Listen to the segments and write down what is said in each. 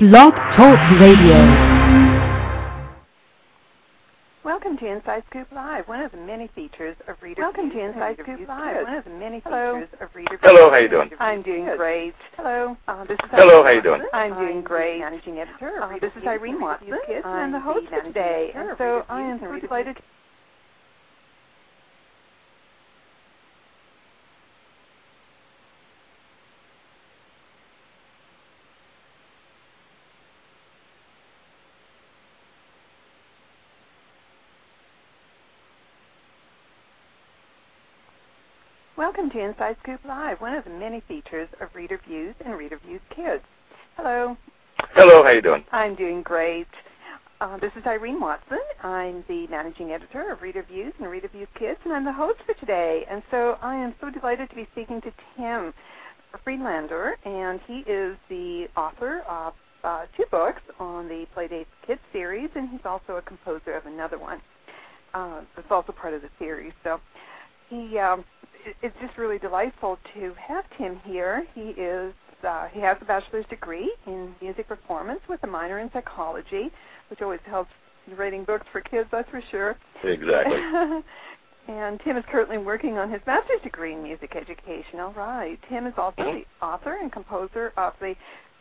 Blog Talk Radio. Welcome to Inside Scoop Live, one of the many features of Reader. Welcome to Inside Scoop Live, one of the many features of Reader. Hello, how you doing? I'm doing great. Hello. This is Hello, how you doing? I'm doing great. Managing editor. This is Irene Watson. I'm the host for today, and so I am so delighted. Welcome to Inside Scoop Live, one of the many features of Reader Views and Reader Views Kids. Hello. Hello, how you doing? I'm doing great. This is Irene Watson. I'm the managing editor of Reader Views and Reader Views Kids, and I'm the host for today. And so I am so delighted to be speaking to Tim Friedlander, and he is the author of two books on the Playdate Kids series, and he's also a composer of another one that's also part of the series. So it's just really delightful to have Tim here. He has a bachelor's degree in music performance with a minor in psychology, which always helps writing books for kids, that's for sure. Exactly. And Tim is currently working on his master's degree in music education. All right. Tim is also the author and composer of the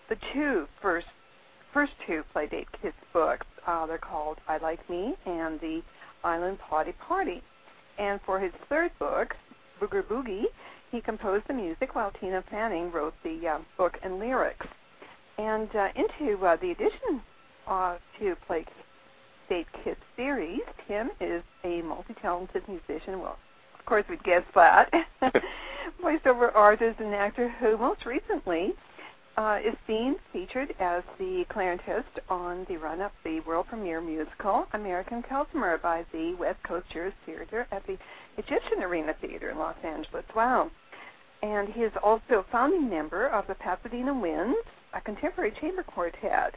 first two Playdate Kids books. They're called I Like Me and The Island Potty Party. And for his third book, Booger Boogie, he composed the music while Tina Fanning wrote the book and lyrics. And into the addition to Playdate Kids series, Tim is a multi-talented musician. Well, of course, we'd guess that. Voiceover artist and actor who most recently is seen featured as the clarinetist on the run-up the world premiere musical American Costumere by the West Coast Jewish Theater at the Egyptian Arena Theater in Los Angeles. Wow. And he is also a founding member of the Pasadena Winds, a contemporary chamber quartet.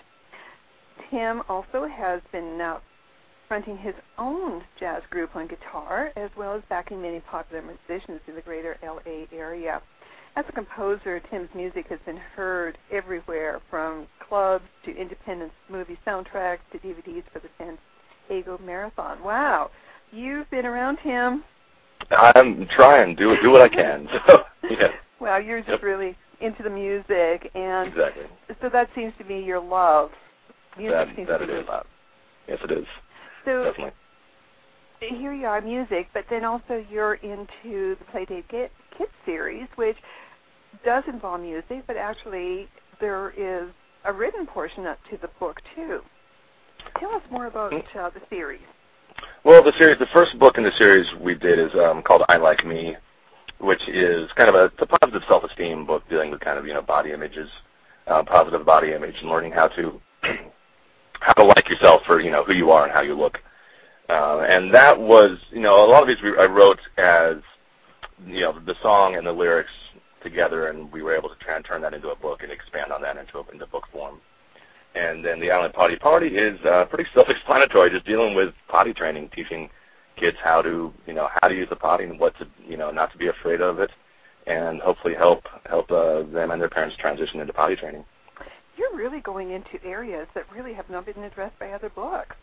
Tim also has been fronting his own jazz group on guitar, as well as backing many popular musicians in the greater L.A. area. As a composer, Tim's music has been heard everywhere, from clubs to independent movie soundtracks to DVDs for the San Diego Marathon. Wow. You've been around, Tim. I'm trying. Do what I can. So, yeah. Well, you're just really into the music, and exactly. So that seems to be your love. Music seems to be your love. Yes, it is. So definitely. Here you are, music, but then also you're into the Playdate Kids series, which does involve music, but actually there is a written portion to the book, too. Tell us more about the series. Well, the first book in the series we did is called I Like Me, which is kind of a positive self-esteem book dealing with kind of, body images, positive body image, and learning how to like yourself for, who you are and how you look. And that was, a lot of these I wrote as, the song and the lyrics together, and we were able to turn that into a book and expand on that into book form. And then the Island Potty Party is pretty self-explanatory, just dealing with potty training, teaching kids how to use the potty and what to, not to be afraid of it, and hopefully help them and their parents transition into potty training. You're really going into areas that really have not been addressed by other books.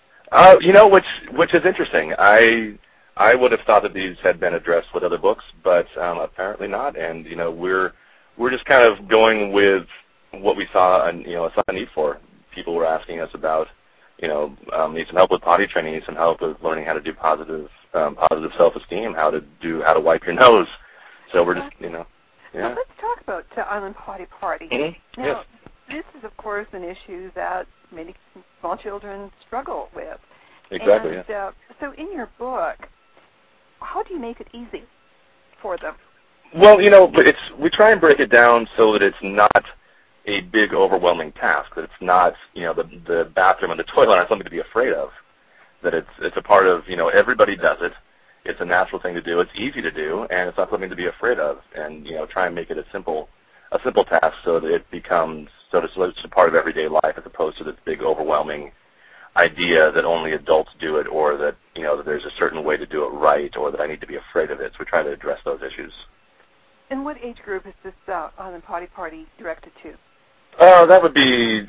Which is interesting. I would have thought that these had been addressed with other books, but apparently not. And we're just kind of going with what we saw saw a need for. People were asking us about need some help with potty training, need some help with learning how to do positive self-esteem, how to wipe your nose. So we're just yeah. Well, let's talk about Island Potty Party. Mm-hmm. Now, yes. This is, of course, an issue that many small children struggle with. Exactly. And, so in your book, how do you make it easy for them? Well, we try and break it down so that it's not a big, overwhelming task, that it's not, the bathroom and the toilet aren't something to be afraid of, that it's a part of, everybody does it. It's a natural thing to do. It's easy to do, and it's not something to be afraid of. And, try and make it a simple task so that it becomes so it's a part of everyday life, as opposed to this big, overwhelming idea that only adults do it, or that that there's a certain way to do it right, or that I need to be afraid of it. So we try to address those issues. And what age group is this Island Potty Party directed to? That would be,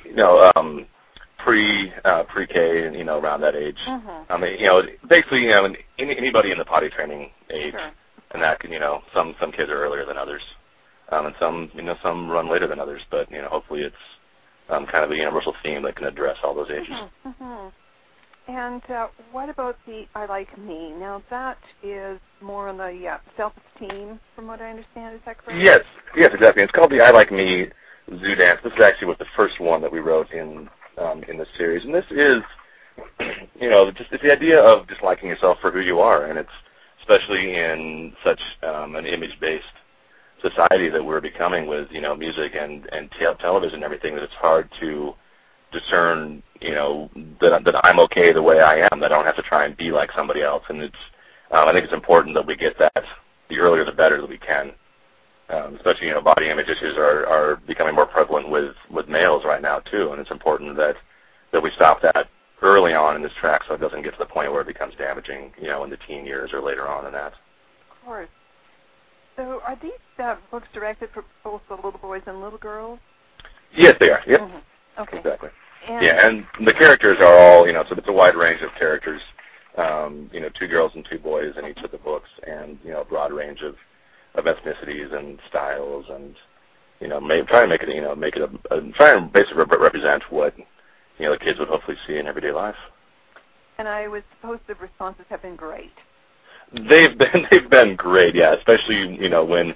pre-K, around that age. Mm-hmm. I mean, basically, anybody in the potty training age, Sure. and that can, some kids are earlier than others, and some run later than others. But hopefully, it's kind of a universal theme that can address all those ages. Mm-hmm. Mm-hmm. And what about the I Like Me? Now, that is more on the self-esteem, from what I understand. Is that correct? Yes, exactly. It's called the I Like Me Zoo Dance. This is actually was the first one that we wrote in the series, and this is, just it's the idea of just liking yourself for who you are, and it's especially in such an image-based society that we're becoming with, music and television and everything, that it's hard to discern, that I'm okay the way I am, that I don't have to try and be like somebody else. And it's, I think it's important that we get that, the earlier the better that we can. Especially, body image issues are becoming more prevalent with males right now too, and it's important that we stop that early on in this track so it doesn't get to the point where it becomes damaging, in the teen years or later on in that. Of course. So are these books directed for both the little boys and little girls? Yes, they are. Yep. Mm-hmm. Okay. Exactly. And the characters are all, so it's a wide range of characters, 2 girls and 2 boys in each of the books, and, a broad range of ethnicities and styles, and, try and make it, try and basically represent what, the kids would hopefully see in everyday life. And I would suppose the responses have been great. They've been great, yeah, especially, when,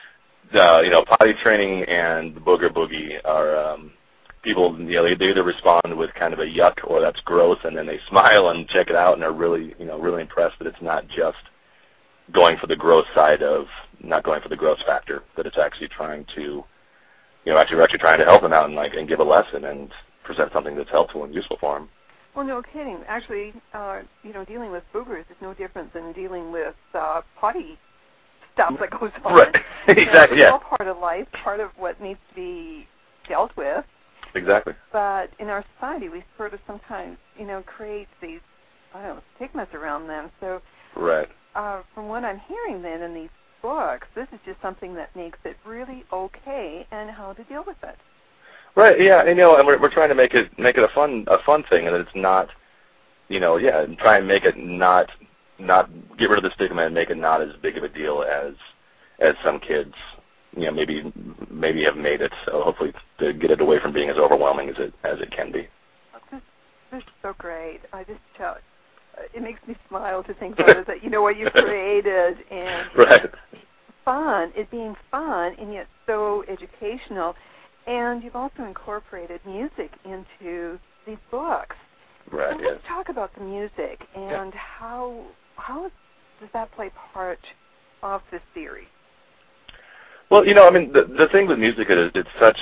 potty training and the booger boogie are, people, they either respond with kind of a yuck or that's gross, and then they smile and check it out and are really, really impressed that it's not just going for the gross side of, not going for the gross factor, that it's actually trying to, actually trying to help them out and give a lesson and present something that's helpful and useful for them. Well, no kidding. Actually, dealing with boogers is no different than dealing with potty stuff that goes on. Right. Exactly, It's all part of life, part of what needs to be dealt with. Exactly. But in our society, we sort of sometimes, create these, stigmas around them. So, right. From what I'm hearing then in these books, this is just something that makes it really okay and how to deal with it. Right. Yeah. And we're trying to make it a fun thing, and that it's not, and try and make it not get rid of the stigma and make it not as big of a deal as some kids, maybe have made it. So hopefully to get it away from being as overwhelming as it can be. This is so great. I just it makes me smile to think about it, that what you created, and right. Fun, it being fun and yet so educational. And you've also incorporated music into these books. Right. So let's talk about the music and how does that play part of this series? Well, the thing with music is it's such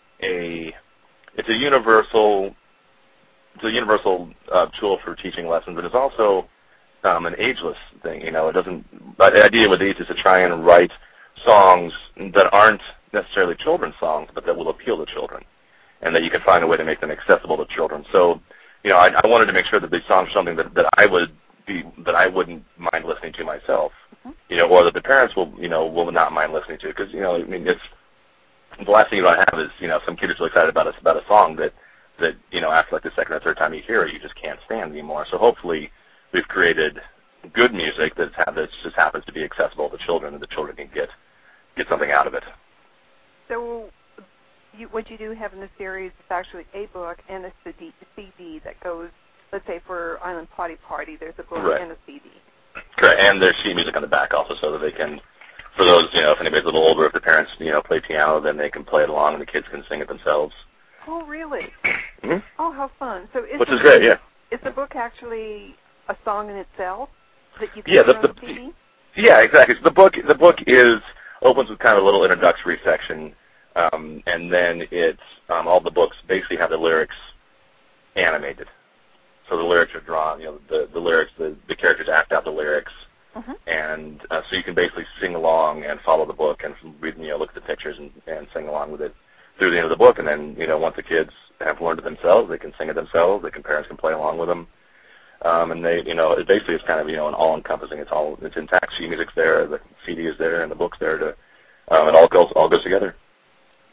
it's a universal tool for teaching lessons, but it's also an ageless thing. It doesn't. But the idea with these is to try and write songs that aren't necessarily children's songs, but that will appeal to children, and that you can find a way to make them accessible to children. So, I wanted to make sure that these songs are something that I wouldn't mind listening to myself, or that the parents will not mind listening to, because it's the last thing you want to have is some kid is really excited about a song that after like the second or third time you hear it, you just can't stand anymore. So hopefully we've created good music that just happens to be accessible to children, and the children can get something out of it. So what you do have in the series is actually a book and a CD that goes, let's say for Island Potty Party, there's a book and a CD. Correct, and there's sheet music on the back also, so that they can, for those, if anybody's a little older, if the parents, play piano, then they can play it along and the kids can sing it themselves. Oh, really? Mm-hmm. Oh, how fun. So which is great, yeah. Is the book actually a song in itself that you can hear on the CD? Yeah, exactly. So the book opens with kind of a little introductory section, and then it's all the books basically have the lyrics animated. So the lyrics are drawn. The lyrics, the characters act out the lyrics, and so you can basically sing along and follow the book and read, look at the pictures and sing along with it through the end of the book. And then once the kids have learned it themselves, they can sing it themselves. Parents can play along with them. And they, it basically is kind of, an all-encompassing. It's intact. Sheet music's there, the CD is there, and the book's there to, it all goes together.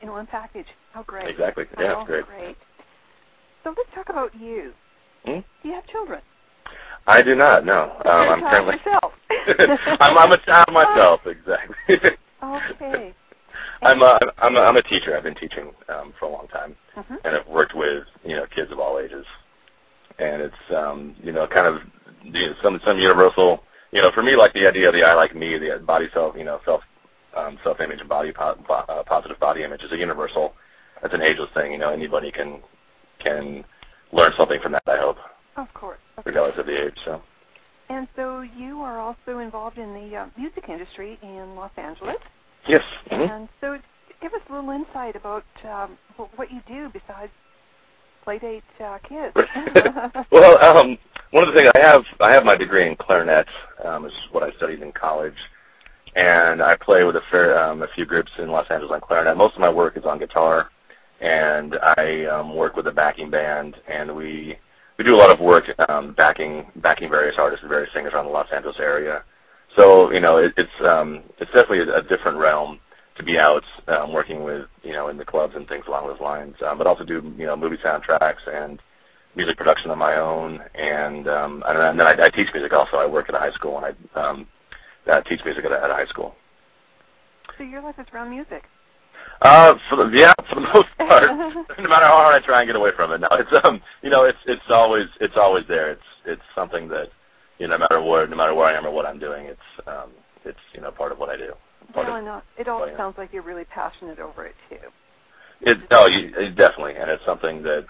in one package. How great. Exactly. Yeah, oh, great. Great. So let's talk about you. Hmm? Do you have children? I do not, no. I'm currently... yourself. I'm a child myself, exactly. Okay. I'm a teacher. I've been teaching for a long time, mm-hmm. and I've worked with kids of all ages, and it's kind of some universal. For me, like the idea of the I like me, the body self-image and body positive body image is a universal. It's an ageless thing. Anybody can learn something from that. I hope. Of course. Regardless of the age. So. And so you are also involved in the music industry in Los Angeles. Yes. Mm-hmm. And so give us a little insight about what you do besides Playdate Kids. Well, one of the things I have my degree in clarinet, is what I studied in college, and I play with a few groups in Los Angeles on clarinet. Most of my work is on guitar, and I work with a backing band, and we do a lot of work backing various artists and various singers around the Los Angeles area. So it's definitely a different realm to be out working with in the clubs and things along those lines. But also do movie soundtracks and music production on my own, and then I teach music also. I work at a high school, and I teach music at a high school. So your life is around music. For the most part, no matter how hard I try and get away from it. No, it's always there. It's something that no matter where I am or what I'm doing, it's part of what I do. It all sounds like you're really passionate over it too. Definitely, and it's something that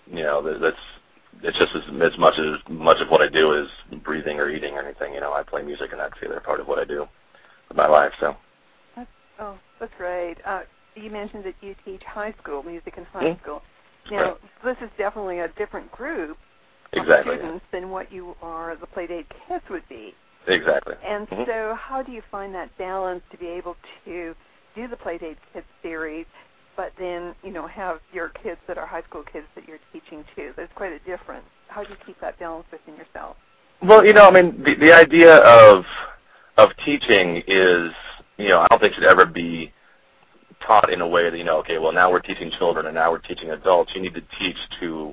it's just as much of what I do as breathing or eating or anything. I play music, and that's the other part of what I do with my life. So. That's great. You mentioned that you teach high school music in high school. Now, this is definitely a different group of students than what the Playdate Kids would be. Exactly. And so how do you find that balance to be able to do the Playdate Kids series, but then, have your kids that are high school kids that you're teaching too? There's quite a difference. How do you keep that balance within yourself? Well, the idea of teaching is, I don't think should ever be taught in a way that, okay, well, now we're teaching children and now we're teaching adults. You need to teach to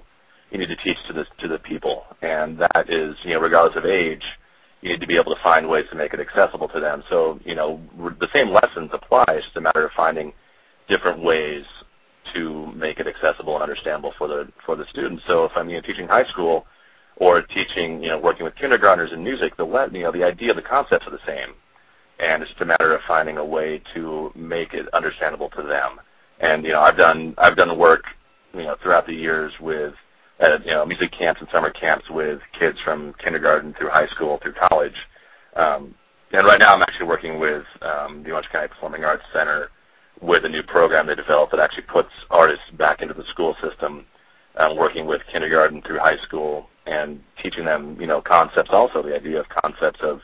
the people, and that is, regardless of age, you need to be able to find ways to make it accessible to them. So, the same lessons apply. It's just a matter of finding different ways to make it accessible and understandable for the students. So, if I'm teaching high school or teaching, working with kindergartners in music, the idea, the concepts are the same. And it's just a matter of finding a way to make it understandable to them. And I've done work throughout the years with music camps and summer camps with kids from kindergarten through high school through college. And right now I'm actually working with the Orange County Performing Arts Center with a new program they developed that actually puts artists back into the school system, working with kindergarten through high school and teaching them concepts, also the idea of concepts of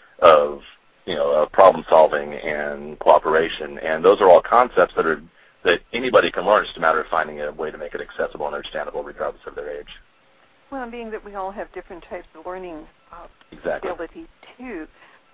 problem solving and cooperation, and those are all concepts that anybody can learn. It's just a matter of finding a way to make it accessible and understandable regardless of their age. Well, being that we all have different types of learning abilities too,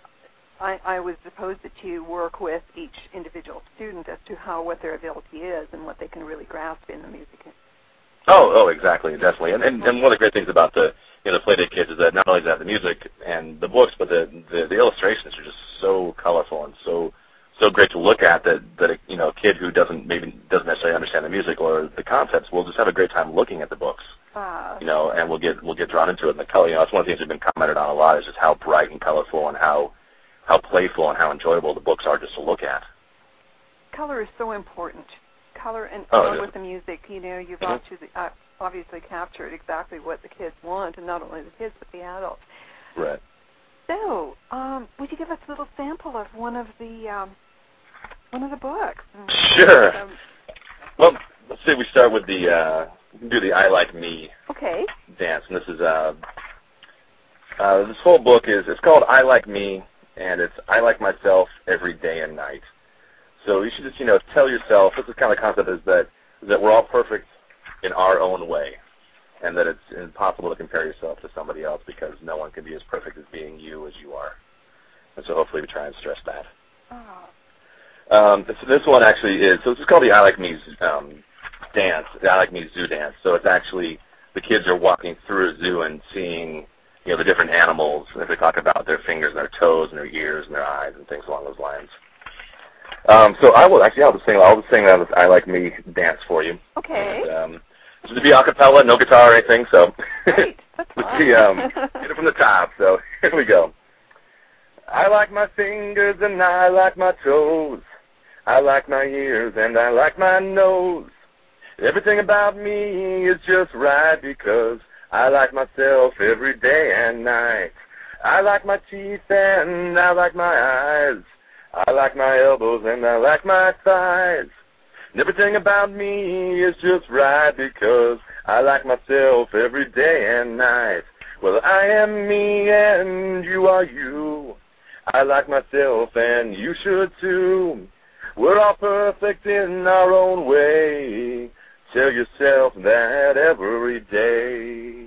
I would suppose that you work with each individual student as to what their ability is and what they can really grasp in the music. Oh, exactly, definitely. And one of the great things about the Playdate Kids is that not only is that the music and the books, but the illustrations are just so colorful and so great to look at that a kid who doesn't necessarily understand the music or the concepts will just have a great time looking at the books. And we'll get drawn into it. And the color, it's one of the things that's been commented on a lot is just how bright and colorful and how playful and how enjoyable the books are just to look at. Color is so important. Color and with the music, you've obviously captured exactly what the kids want, and not only the kids but the adults. Right. So, would you give us a little sample of one of the books? Sure. Well, let's say we start with do the I Like Me dance, and this is this whole book it's called I Like Me, and it's I like myself every day and night. So you should just tell yourself, this is kind of the concept is that we're all perfect in our own way, and that it's impossible to compare yourself to somebody else because no one can be as perfect as being you as you are. And so hopefully we try and stress that. This one actually is, so this is called the I Like Me dance, the I Like Me Zoo dance. So it's actually, the kids are walking through a zoo and seeing, the different animals, and they talk about their fingers and their toes and their ears and their eyes and things along those lines. So I'll just sing that I Like Me dance for you. Okay. And, this would be a cappella, no guitar or anything, so Great. That's let's fun. see, get it from the top, so here we go. I like my fingers and I like my toes. I like my ears and I like my nose. Everything about me is just right because I like myself every day and night. I like my teeth and I like my eyes. I like my elbows and I like my thighs. And everything about me is just right because I like myself every day and night. Well, I am me and you are you. I like myself and you should too. We're all perfect in our own way. Tell yourself that every day.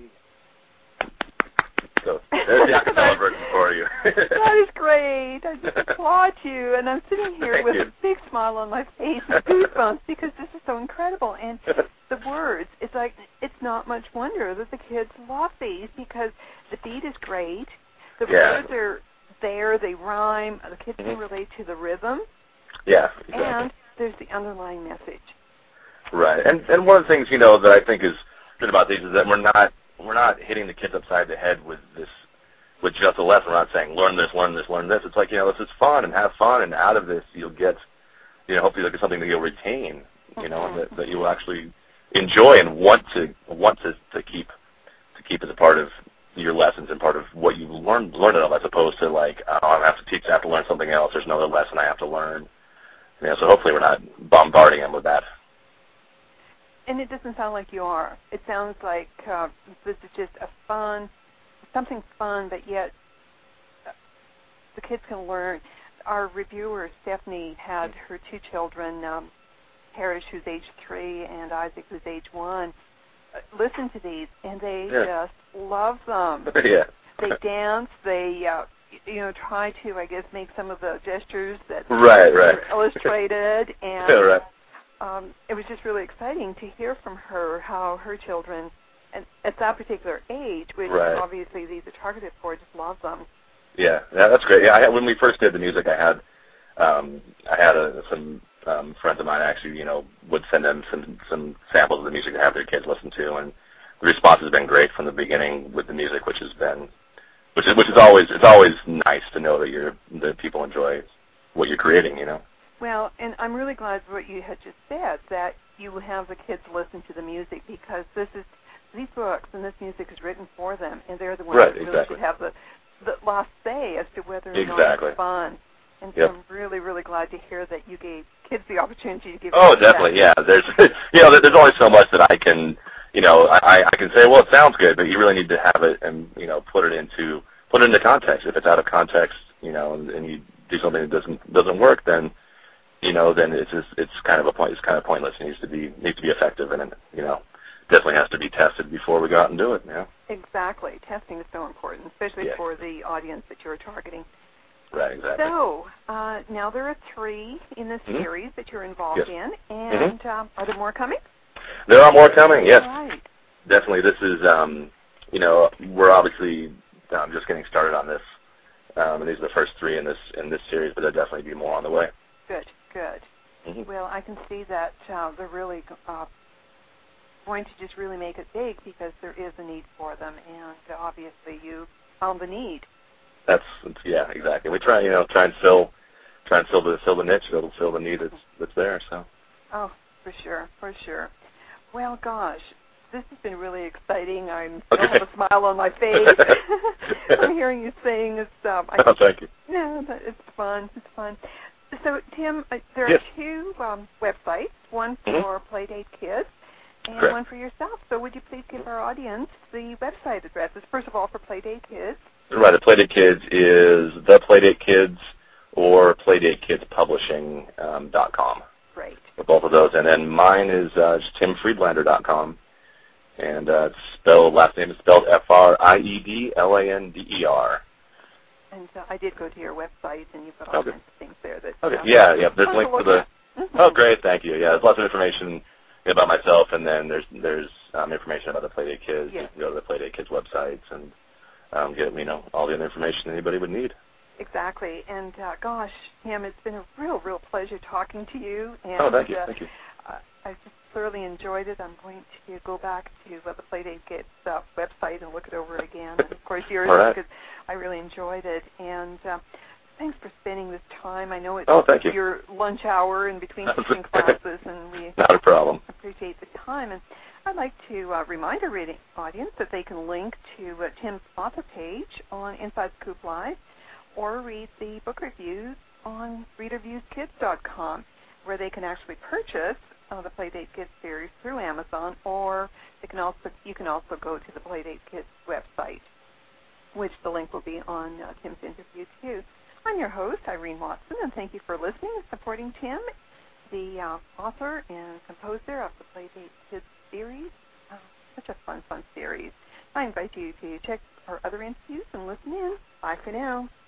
So there's the acapella version for you. That is great. I just applaud you. And I'm sitting here with a big smile on my face and goosebumps because this is so incredible. And the words, it's like, it's not much wonder that the kids love these because the beat is great. The words are there. They rhyme. The kids can relate to the rhythm. Yeah, exactly. And there's the underlying message. Right. And one of the things, that I think is good about these is that we're not hitting the kids upside the head with just a lesson. We're not saying learn this, learn this, learn this. It's like, this is fun and have fun, and out of this you'll get, hopefully you'll get something that you'll retain, and that you will actually enjoy and want to keep as a part of your lessons and part of what you learn it all, as opposed to like, I have to learn something else. There's another lesson I have to learn. So hopefully we're not bombarding them with that. And it doesn't sound like you are. It sounds like this is just something fun, but yet the kids can learn. Our reviewer, Stephanie, had her two children, Parrish, who's age 3, and Isaac, who's age 1, listen to these, and they just love them. Yeah. They dance. They, try to, I guess, make some of the gestures that are illustrated, and it was just really exciting to hear from her how her children, and at that particular age, which obviously these are targeted for, just love them. Yeah, that's great. Yeah, when we first did the music, I had some friends of mine actually, would send them some samples of the music to have their kids listen to, and the response has been great from the beginning with the music, which is always nice to know that people enjoy what you're creating, Well, and I'm really glad for what you had just said, that you have the kids listen to the music, because these books and this music is written for them, and they're the ones that really should have the last say as to whether or not it's fun. And so I'm really, really glad to hear that you gave kids the opportunity to give. Oh, definitely, yeah. There's there's only so much that I can, I can say, well, it sounds good, but you really need to have it and put it into context. If it's out of context, and you do something that doesn't work, then then it's kind of pointless. It needs to be effective, and definitely has to be tested before we go out and do it. Yeah. Exactly. Testing is so important, especially for the audience that you're targeting. Right. Exactly. So now there are 3 in this series that you're involved in, and are there more coming? There are more coming. Yes. All right. Definitely. This is we're obviously just getting started on this, and these are the first 3 in this series, but there'll definitely be more on the way. Good. Mm-hmm. Well, I can see that they're really going to just really make it big, because there is a need for them, and obviously you found the need. Yeah, exactly. We try and fill the niche, fill the need that's there. So. Oh, for sure. Well, gosh, this has been really exciting. I still have a smile on my face. I'm hearing you saying this stuff. Thank you. No, it's fun. So, Tim, there are 2 websites, one for Playdate Kids and one for yourself. So would you please give our audience the website addresses, first of all, for Playdate Kids? Right, the Playdate Kids is the Playdate Kids or PlaydateKidsPublishing.com. Great. For both of those. And then mine is just TimFriedlander.com. And last name is spelled Friedlander. And I did go to your website, and you've got all kinds of things there. That, okay. Yeah. There's a link to the. Mm-hmm. Oh, great. Thank you. Yeah, there's lots of information about myself, and then there's information about the Playdate Kids. Yes. You can go to the Playdate Kids websites and get all the other information anybody would need. Exactly. And gosh, Tim, it's been a real pleasure talking to you. And, thank you. Thank you. I've just thoroughly enjoyed it. I'm going to go back to the Playdate Kids website and look it over again. And of course yours, right. because I really enjoyed it. And thanks for spending this time. I know it's thank you. your lunch hour in between teaching classes, and we not a problem. Appreciate the time. And I'd like to remind our reading audience that they can link to Tim's author page on Inside Scoop Live, or read the book reviews on readerviewskids.com, where they can actually purchase the Playdate Kids series through Amazon, or you can also go to the Playdate Kids website, which the link will be on Tim's interview too. I'm your host, Irene Watson, and thank you for listening and supporting Tim, the author and composer of the Playdate Kids series. Such a fun series. I invite you to check our other interviews and listen in. Bye for now.